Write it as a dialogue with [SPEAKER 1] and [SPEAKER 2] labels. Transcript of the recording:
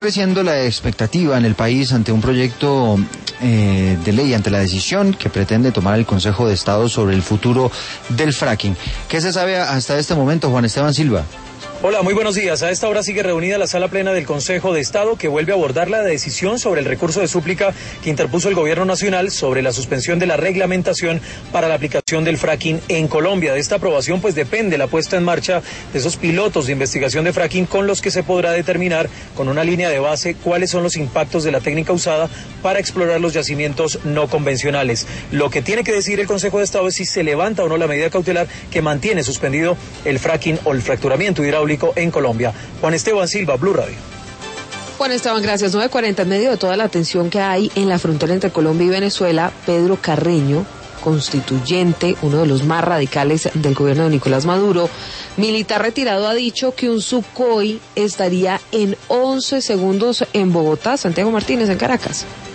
[SPEAKER 1] Creciendo la expectativa en el país ante un proyecto de ley, ante la decisión que pretende tomar el Consejo de Estado sobre el futuro del fracking. ¿Qué se sabe hasta este momento, Juan Esteban Silva?
[SPEAKER 2] Hola, muy buenos días. A esta hora sigue reunida la sala plena del Consejo de Estado, que vuelve a abordar la decisión sobre el recurso de súplica que interpuso el Gobierno Nacional sobre la suspensión de la reglamentación para la aplicación del fracking en Colombia. De esta aprobación pues depende la puesta en marcha de esos pilotos de investigación de fracking, con los que se podrá determinar con una línea de base cuáles son los impactos de la técnica usada para explorar los yacimientos no convencionales. Lo que tiene que decir el Consejo de Estado es si se levanta o no la medida cautelar que mantiene suspendido el fracking o el fracturamiento hidráulico en Colombia. Juan Esteban Silva, Blue Radio.
[SPEAKER 3] Juan Esteban, gracias. 9:40. En medio de toda la tensión que hay en la frontera entre Colombia y Venezuela, Pedro Carreño, constituyente, uno de los más radicales del gobierno de Nicolás Maduro, militar retirado, ha dicho que un Sukhoi estaría en 11 segundos en Bogotá. Santiago Martínez, en Caracas.